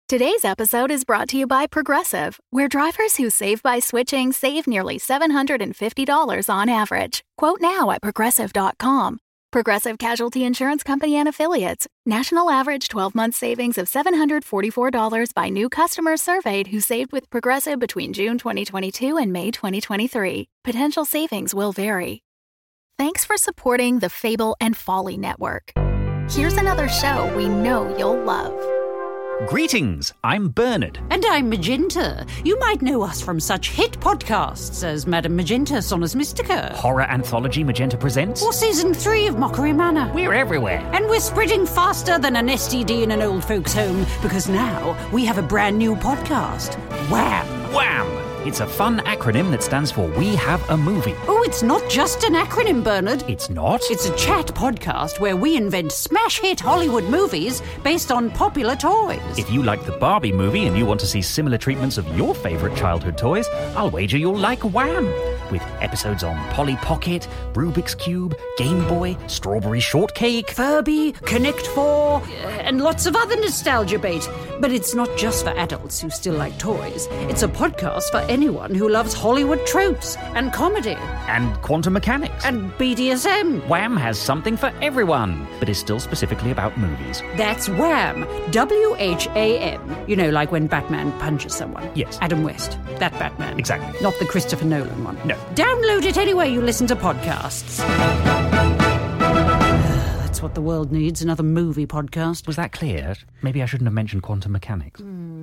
Today's episode is brought to you by Progressive, where drivers who save by switching save nearly $750 on average. Quote now at Progressive.com. Progressive Casualty Insurance Company and Affiliates. National average 12-month savings of $744 by new customers surveyed who saved with Progressive between June 2022 and May 2023. Potential savings will vary. Thanks for supporting the Fable and Folly Network. Here's another show we know you'll love. Greetings, I'm Bernard. And I'm Magenta. You might know us from such hit podcasts as Madame Magenta, Sonus Mystica. Horror anthology Magenta Presents. Or Season 3 of Mockery Manor. We're everywhere. And we're spreading faster than an STD in an old folks' home, because now we have a brand new podcast. Wham! Wham! It's a fun acronym that stands for We Have a Movie. Oh, it's not just an acronym, Bernard. It's not? It's a chat podcast where we invent smash hit Hollywood movies based on popular toys. If you like the Barbie movie and you want to see similar treatments of your favourite childhood toys, I'll wager you'll like Wham! With episodes on Polly Pocket, Rubik's Cube, Game Boy, Strawberry Shortcake, Furby, Connect 4, and lots of other nostalgia bait. But it's not just for adults who still like toys. It's a podcast for anyone who loves Hollywood tropes and comedy. And quantum mechanics. And BDSM. Wham has something for everyone, but is still specifically about movies. That's Wham! WHAM. You know, like when Batman punches someone. Yes. Adam West. That Batman. Exactly. Not the Christopher Nolan one. No. Download it anywhere you listen to podcasts. That's what the world needs, another movie podcast. Was that clear? Maybe I shouldn't have mentioned quantum mechanics.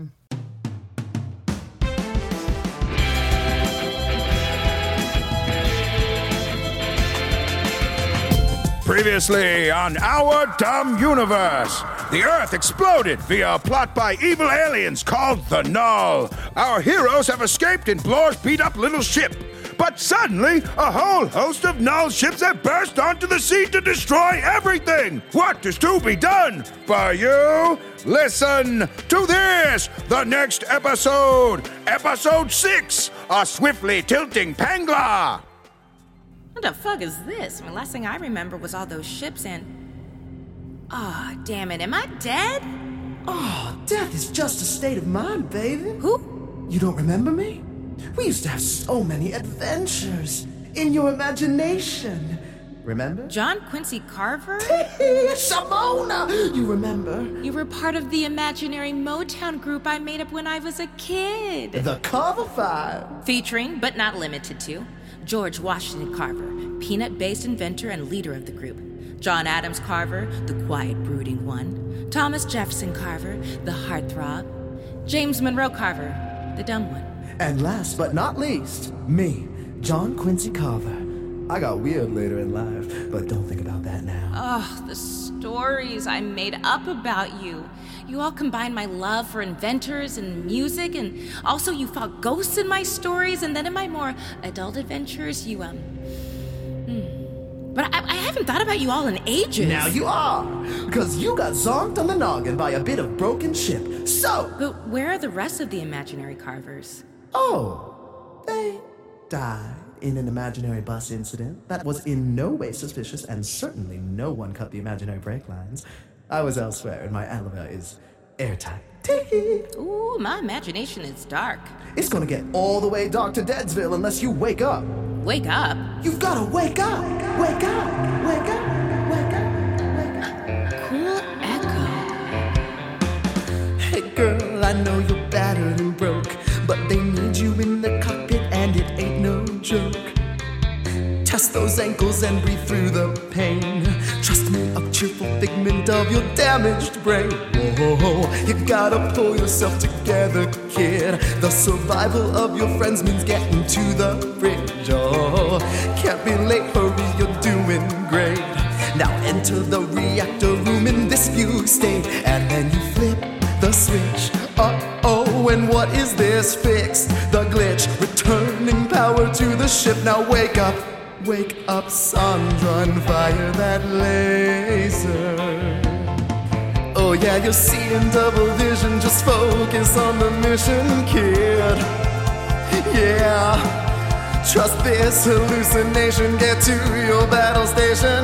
Previously on Our Dumb Universe, the Earth exploded via a plot by evil aliens called the Null. Our heroes have escaped in Blor's beat-up little ship. But suddenly, a whole host of Null ships have burst onto the sea to destroy everything. What is to be done? For you, listen to this, the next episode, Episode 6, A Swiftly Tilting Pangla. What the fuck is this? The last thing I remember was all those ships and... Ah, damn it, am I dead? Oh, death is just a state of mind, baby. Who? You don't remember me? We used to have so many adventures in your imagination. Remember? John Quincy Carver? Simona! You remember? You were part of the imaginary Motown group I made up when I was a kid. The Carver Five. Featuring, but not limited to, George Washington Carver, peanut-based inventor and leader of the group. John Adams Carver, the quiet, brooding one. Thomas Jefferson Carver, the heartthrob. James Monroe Carver, the dumb one. And last but not least, me, John Quincy Carver. I got weird later in life, but don't think about that now. Oh, the stories I made up about you. You all combined my love for inventors and music, and also you fought ghosts in my stories, and then in my more adult adventures, you, But I haven't thought about you all in ages. Now you are, because you got zonked on the noggin by a bit of broken ship, so... But where are the rest of the imaginary Carvers? Oh, they died in an imaginary bus incident that was in no way suspicious, and certainly no one cut the imaginary brake lines. I was elsewhere, and my alibi is airtight. Ooh, my imagination is dark. It's gonna get all the way dark to Deadsville unless you wake up. Wake up? You've gotta wake up! Wake up! Wake up! Wake up! Wake up! Cool echo. Hey girl, I know you're battered and broke, but they need you in the cockpit and it ain't no joke. Test those ankles and breathe through the pain. Trust me, a cheerful figment of your damaged brain. Whoa, you gotta pull yourself together, kid. The survival of your friends means getting to the fridge. Oh, can't be late, hurry, you're doing great. Now enter the reactor room in this fugue state, and then you flip the switch. Uh-oh, and what is this? Fix the glitch, returning power to the ship. Now wake up, Sandra, and fire that laser. Oh yeah, you're seeing double vision, just focus on the mission, kid. Yeah, trust this hallucination, get to your battle station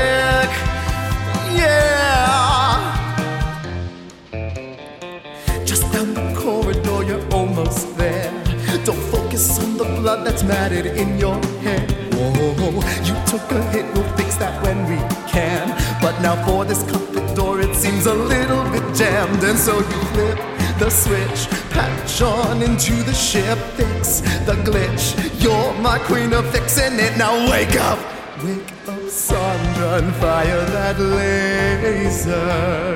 quick. Yeah. Just down the corridor, you're almost there. Don't focus on the blood that's matted in your hair. Whoa, you took a hit, we'll fix that when we can. But now for this cockpit door, it seems a little bit jammed. And so you flip the switch, patch on into the ship, fix the glitch. You're my queen of fixing it. Now wake up, Sandra, and fire that laser.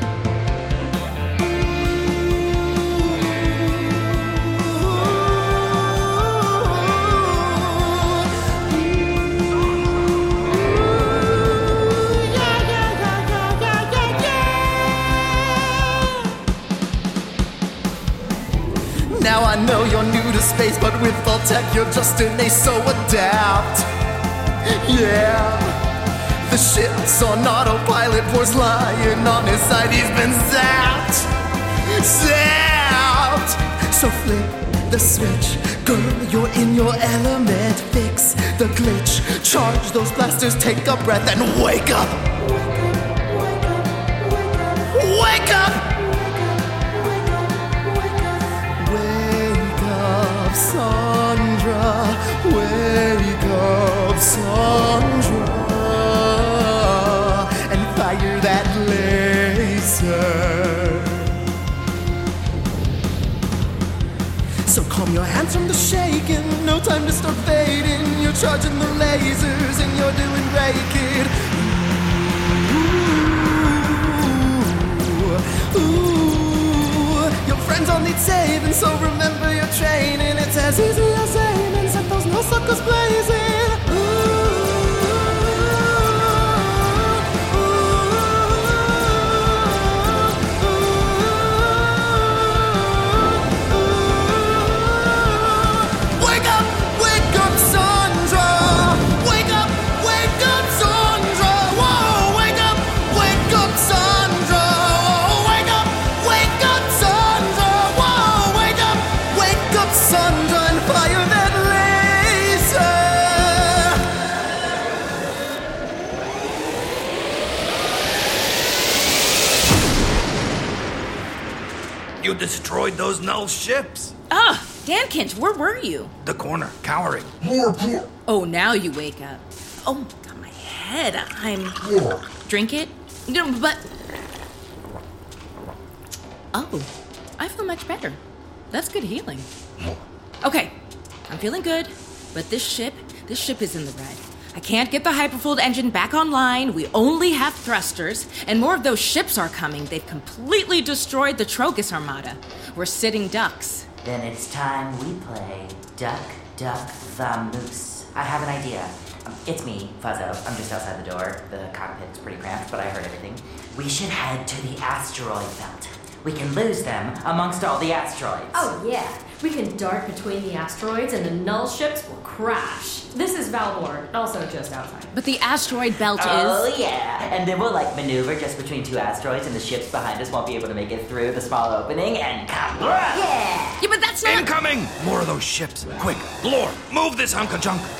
Now I know you're new to space, but with all tech you're just an ace, so adapt. Yeah, the ship's on autopilot, Boar's lying on his side, he's been zapped. So flip the switch, girl, you're in your element. Fix the glitch, charge those blasters, take a breath and wake up. Wake up! Sandra, wake up, Sandra, and fire that laser. So calm your hands from the shaking, no time to start fading. You're charging the lasers and you're doing great, kid. Ooh, your friends all need saving, so remember your training. It's as easy as aiming, set those no suckers blazing. Wake up, Sandra. Wake up, Sandra. Whoa, wake up, Sandra. Wake up, Sandra. Whoa, wake up, Sandra, and fire that laser. You destroyed those null ships. Dankins, where were you? The corner, cowering. Oh, now you wake up. Oh, my God, my head. Drink it? No, but... Oh, I feel much better. That's good healing. Okay, I'm feeling good, but this ship is in the red. I can't get the hyperfold engine back online. We only have thrusters, and more of those ships are coming. They've completely destroyed the Trogus Armada. We're sitting ducks. Then it's time we play Duck, Duck, the Moose. I have an idea. It's me, Fuzzo. I'm just outside the door. The cockpit's pretty cramped, but I heard everything. We should head to the asteroid belt. We can lose them amongst all the asteroids. Oh, yeah. We can dart between the asteroids and the null ships will crash. This is Valmore, also just outside. But the asteroid belt Oh, is... yeah. And then we'll, maneuver just between two asteroids and the ships behind us won't be able to make it through the small opening and come. Yeah, but that's not... Incoming! More of those ships. Quick, Blore, move this hunk of junk.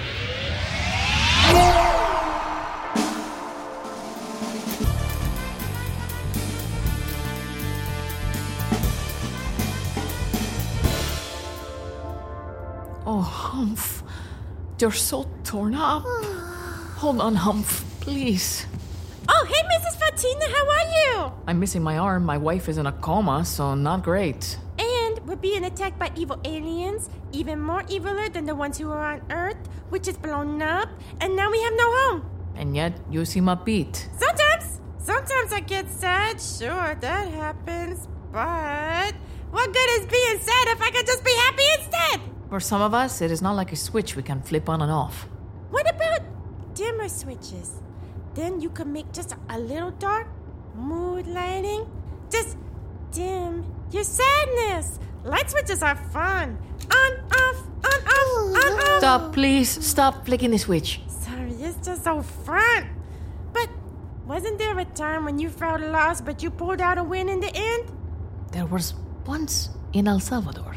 Oh, Humph. You're so torn up. Hold on, Humph, please. Oh, hey, Mrs. Fatina, how are you? I'm missing my arm. My wife is in a coma, so not great. And we're being attacked by evil aliens, even more eviler than the ones who are on Earth, which is blown up, and now we have no home. And yet, you seem upbeat. Sometimes I get sad, sure, that happens, but what good is being sad if I could just be happy instead? For some of us, it is not like a switch we can flip on and off. What about dimmer switches? Then you could make just a little dark, mood lighting. Just dim your sadness. Light switches are fun. On, off, on, off, on, off. Stop, please. Stop flicking the switch. Sorry, it's just so fun. But wasn't there a time when you felt lost, but you pulled out a win in the end? There was once in El Salvador.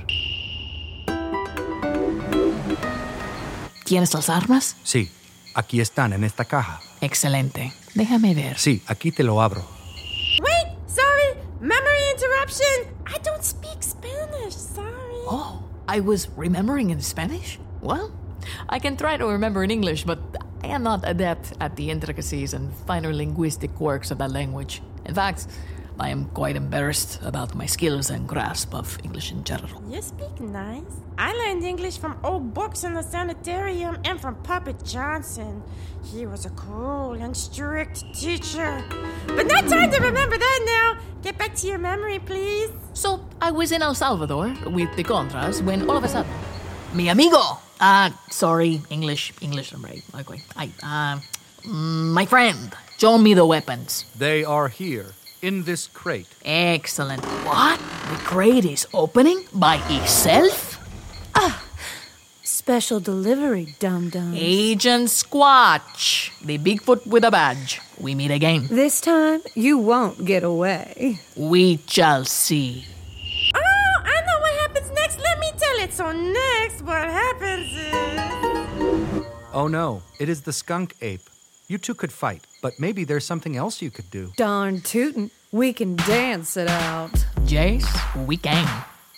¿Tienes las armas? Sí, aquí están en esta caja. Excelente. Déjame ver. Sí, aquí te lo abro. Wait, sorry. Memory interruption. I don't speak Spanish, sorry. Oh, I was remembering in Spanish? Well, I can try to remember in English, but I am not adept at the intricacies and finer linguistic quirks of that language. In fact, I am quite embarrassed about my skills and grasp of English in general. You speak nice. I learned English from old books in the sanitarium and from Puppet Johnson. He was a cool and strict teacher. But not time to remember that now. Get back to your memory, please. So, I was in El Salvador with the Contras when all of a sudden, mi amigo! Sorry, English, I'm right. Okay. My friend, show me the weapons. They are here, in this crate. Excellent. What? The crate is opening by itself? Special delivery, dum-dums. Agent Squatch, the Bigfoot with a badge. We meet again. This time, you won't get away. We shall see. Oh, I know what happens next. Let me tell it. So next, what happens is... Oh no, it is the skunk ape. You two could fight, but maybe there's something else you could do. Darn tootin'. We can dance it out. Jace, we can.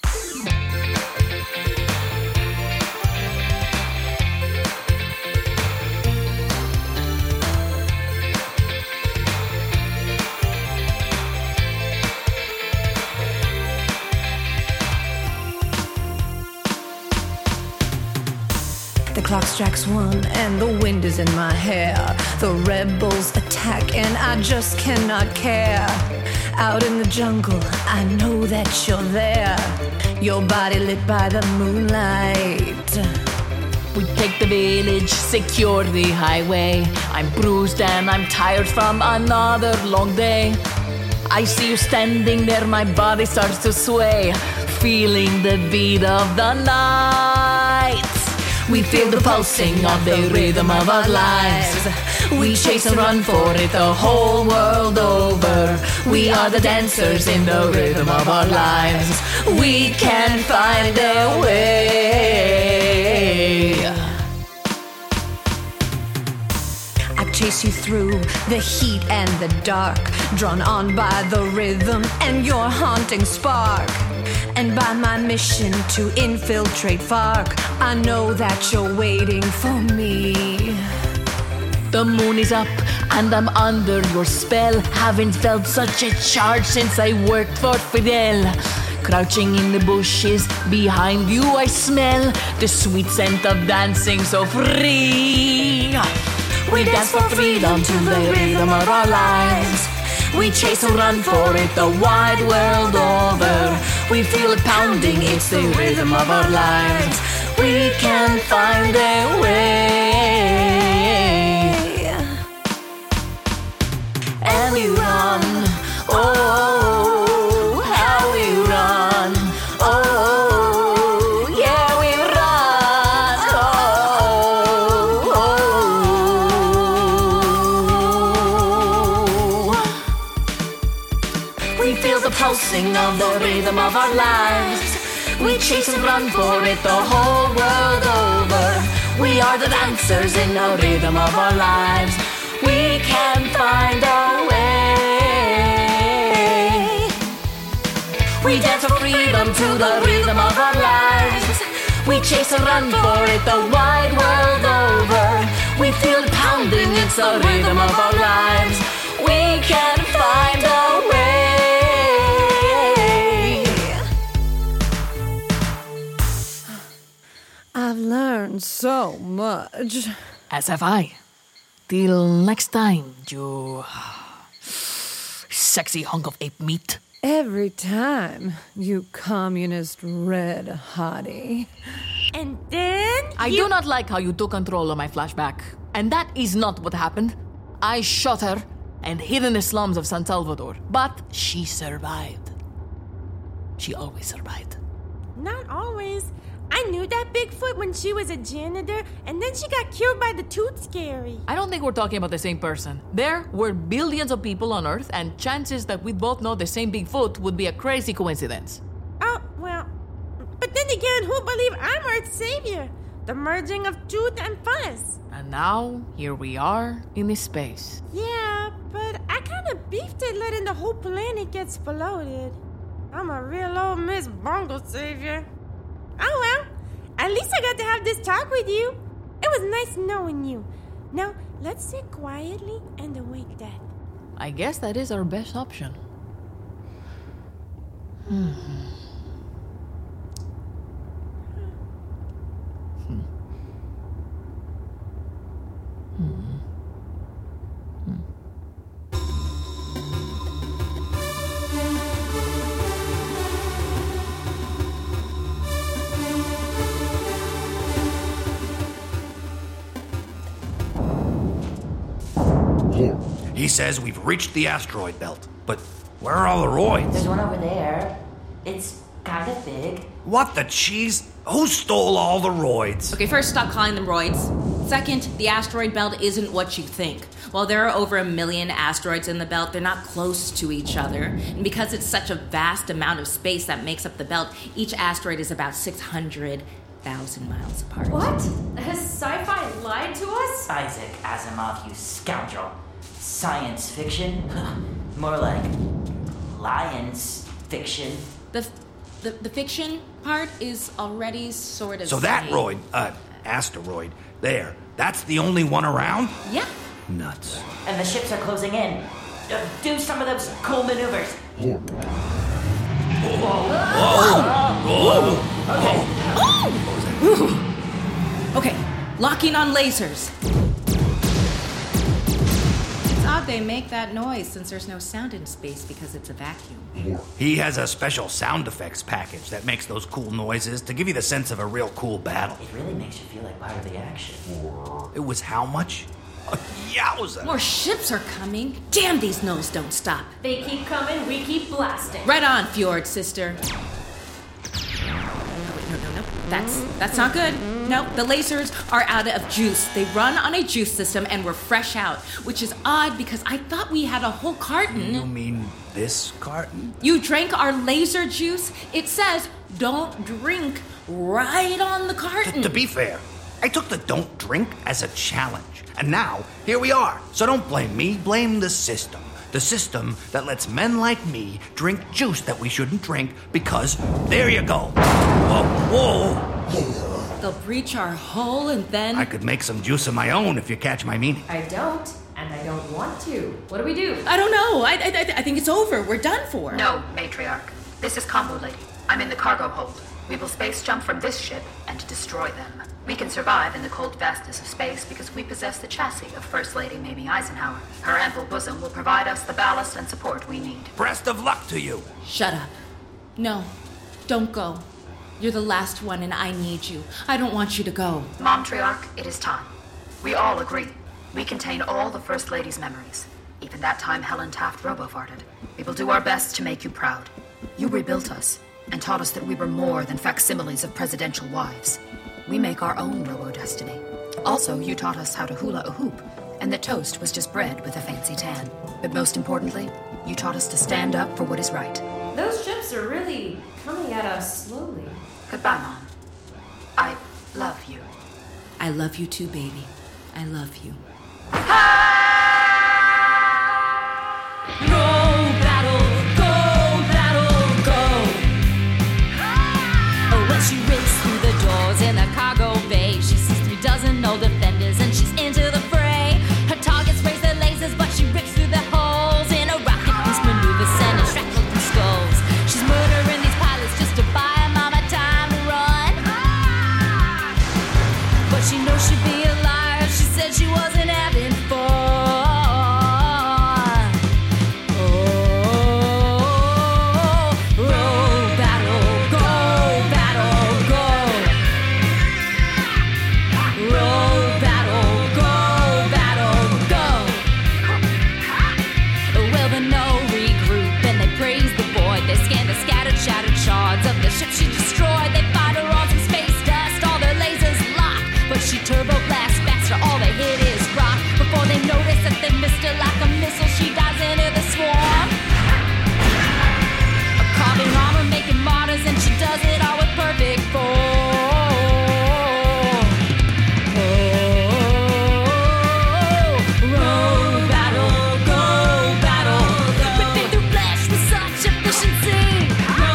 The clock strikes 1 and the wind is in my hair. The rebels attack and I just cannot care. Out in the jungle, I know that you're there. Your body lit by the moonlight. We take the village, secure the highway. I'm bruised and I'm tired from another long day. I see you standing there, my body starts to sway, feeling the beat of the night. We feel the pulsing of the rhythm of our lives. We chase and run for it the whole world over. We are the dancers in the rhythm of our lives. We can find a way. I chase you through the heat and the dark, drawn on by the rhythm and your haunting spark. And by my mission to infiltrate FARC, I know that you're waiting for me. The moon is up and I'm under your spell. Haven't felt such a charge since I worked for Fidel. Crouching in the bushes, behind you I smell the sweet scent of dancing so free. We dance for freedom to the rhythm of our lives. We chase and run for it the wide world over. We feel it pounding, it's the rhythm of our lives. We can find a way. And we run, oh, how we run. Oh, yeah, we run. Oh. We feel the pulsing of the rhythm of our lives. We chase and run for it the whole world over. We are the dancers in the rhythm of our lives. We can find a way. We dance for freedom to the rhythm of our lives. We chase and run for it the wide world over. We feel it pounding, it's the rhythm of our lives. We can find a way. I've learned so much. As have I. Till next time, you sexy hunk of ape meat. Every time, you communist red hottie. And then I do not like how you took control of my flashback. And that is not what happened. I shot her and hid in the slums of San Salvador. But she survived. She always survived. Not always. I knew that Bigfoot when she was a janitor, and then she got killed by the Tooth Scary. I don't think we're talking about the same person. There were billions of people on Earth, and chances that we'd both know the same Bigfoot would be a crazy coincidence. Oh, well, but then again, who believe I'm Earth's savior? The merging of Tooth and Fuzz. And now, here we are in this space. Yeah, but I kind of beefed it letting the whole planet get exploded. I'm a real old Miss Bungle Savior. Oh well, at least I got to have this talk with you. It was nice knowing you. Now, let's sit quietly and await death. I guess that is our best option. He says we've reached the asteroid belt, but where are all the roids? There's one over there. It's kind of big. What the cheese? Who stole all the roids? Okay, first, stop calling them roids. Second, the asteroid belt isn't what you think. While there are over 1 million asteroids in the belt, they're not close to each other. And because it's such a vast amount of space that makes up the belt, each asteroid is about 600,000 miles apart. What? Has sci-fi lied to us? Isaac Asimov, you scoundrel. Science fiction? More like lions fiction. The fiction part is already sort of So that roid, asteroid, there, that's the only one around? Yeah. Nuts. And the ships are closing in. Do some of those cool maneuvers. Okay, locking on lasers. It's odd they make that noise since there's no sound in space because it's a vacuum. He has a special sound effects package that makes those cool noises to give you the sense of a real cool battle. It really makes you feel like part of the action. It was how much? Yowza! More ships are coming. Damn, these no's don't stop. They keep coming, we keep blasting. Right on, Fjord, sister. No. That's not good. No, the lasers are out of juice. They run on a juice system and we're fresh out, which is odd because I thought we had a whole carton. You mean this carton? You drank our laser juice? It says don't drink right on the carton. To be fair, I took the don't drink as a challenge. And now, here we are. So don't blame me, blame the system. The system that lets men like me drink juice that we shouldn't drink because, there you go. Whoa. They'll breach our hull and then... I could make some juice of my own if you catch my meaning. I don't, and I don't want to. What do we do? I don't know. I think it's over. We're done for. No, Matriarch. This is Combo Lady. I'm in the cargo hold. We will space jump from this ship and destroy them. We can survive in the cold vastness of space because we possess the chassis of First Lady Mamie Eisenhower. Her ample bosom will provide us the ballast and support we need. Best of luck to you. Shut up. No, don't go. You're the last one and I need you. I don't want you to go. Momtriarch, it is time. We all agree. We contain all the First Lady's memories. Even that time Helen Taft robo-farted. We will do our best to make you proud. You rebuilt us and taught us that we were more than facsimiles of presidential wives. We make our own robo-destiny. Also, you taught us how to hula a hoop, and that toast was just bread with a fancy tan. But most importantly, you taught us to stand up for what is right. Those ships are really coming at us slowly. Goodbye, Mom. I love you. I love you too, baby. I love you. She raced through the doors in a cargo bay. She sees 3 dozen old defenders and she's into the fray. Her targets raise their lasers, but she rips through the holes in a rocket boost maneuver, sending shrapnel through skulls. She's murdering these pilots just to buy a mama time to run. But she knows she'd be a liar. She said she wasn't having fun. Shattered shards of the ship she destroyed. They find her on some space dust. All their lasers lock, but she turbo blasts faster. All they hit is rock. Before they notice that they missed her like a missile, she dives into the swarm. A carving armor making martyrs, and she does it all with perfect form. Row battle, go battle. Ripping through flesh with such efficiency.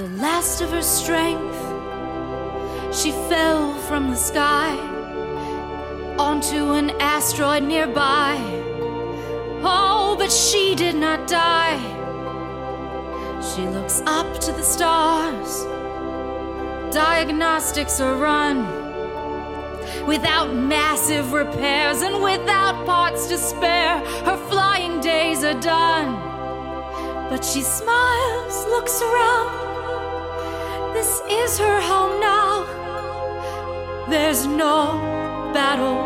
the last of her strength, she fell from the sky onto an asteroid nearby. Oh, but she did not die. She looks up to the stars. Diagnostics are run without massive repairs and without parts to spare. Her flying days are done. But she smiles, looks around. This is her home now. There's no battle,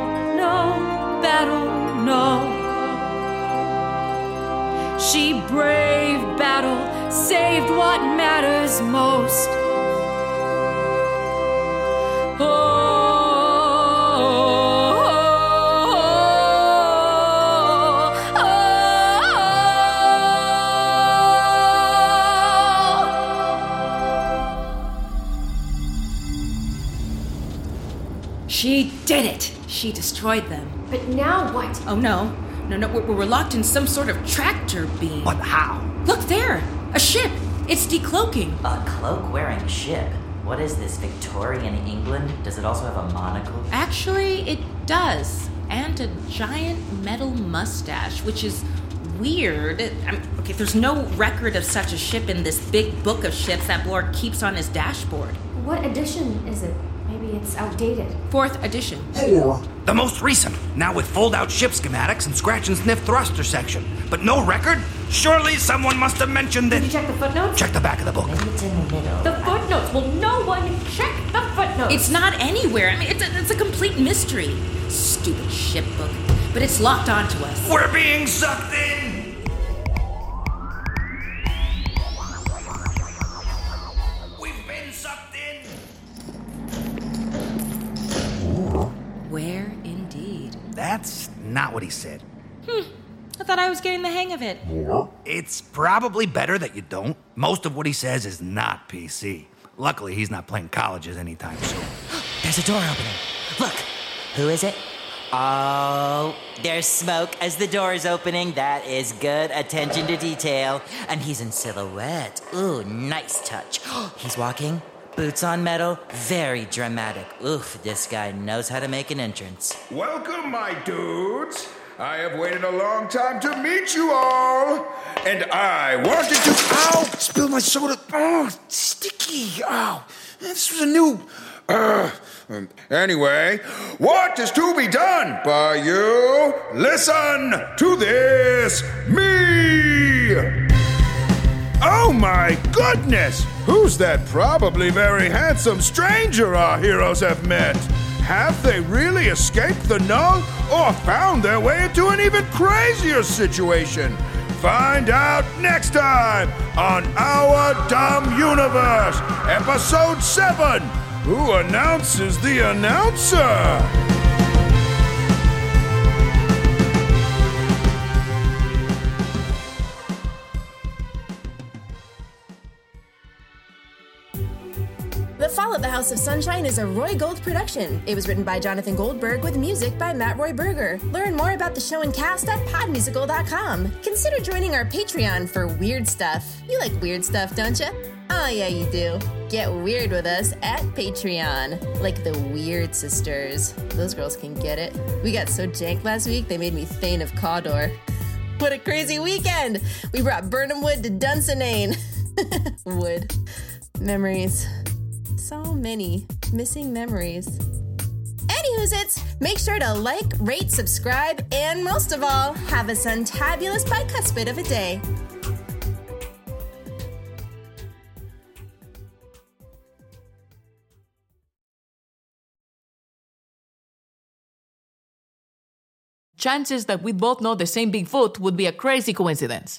no. She braved battle, saved what matters most. She did it! She destroyed them. But now what? Oh, no. We're locked in some sort of tractor beam. But how? Look there! A ship! It's decloaking. A cloak-wearing ship? What is this, Victorian England? Does it also have a monocle? Actually, it does. And a giant metal mustache, which is weird. Okay, there's no record of such a ship in this big book of ships that Blore keeps on his dashboard. What edition is it? Maybe it's outdated. 4th edition. The most recent, now with fold-out ship schematics and scratch-and-sniff thruster section. But no record? Surely someone must have mentioned it. Did you check the footnotes? Check the back of the book. Maybe it's in the middle. The footnotes. Will no one check the footnotes? It's not anywhere. I mean, it's a complete mystery. Stupid ship book. But it's locked onto us. We're being sucked in! We've been sucked in! Where indeed? That's not what he said. I thought I was getting the hang of it. It's probably better that you don't. Most of what he says is not PC. Luckily, he's not playing colleges anytime soon. There's a door opening. Look. Who is it? Oh, there's smoke as the door is opening. That is good attention to detail. And he's in silhouette. Ooh, nice touch. He's walking. Boots on metal, very dramatic. Oof, this guy knows how to make an entrance. Welcome, my dudes. I have waited a long time to meet you all. And I wanted to... Ow! Spilled my soda. Oh, sticky. Ow. This was a new... Anyway, what is to be done by you? Listen to this. Me! Oh my goodness! Who's that probably very handsome stranger our heroes have met? Have they really escaped the Null or found their way into an even crazier situation? Find out next time on Our Dumb Universe, Episode 7. Who announces the announcer? The Fall of the House of Sunshine is a Roy Gold production. It was written by Jonathan Goldberg with music by Matt Roy Berger. Learn more about the show and cast at podmusical.com. Consider joining our Patreon for weird stuff. You like weird stuff, don't you? Oh yeah, you do. Get weird with us at Patreon. Like the Weird Sisters. Those girls can get it. We got so jank last week, they made me Thane of Cawdor. What a crazy weekend! We brought Burnham Wood to Dunsinane. Wood. Memories. So many missing memories. Anywhoozits, make sure to like, rate, subscribe, and most of all, have a suntabulous bicuspid of a day. Chances that we both know the same Bigfoot would be a crazy coincidence.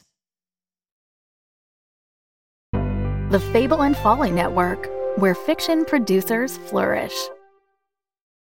The Fable and Folly Network, where fiction producers flourish.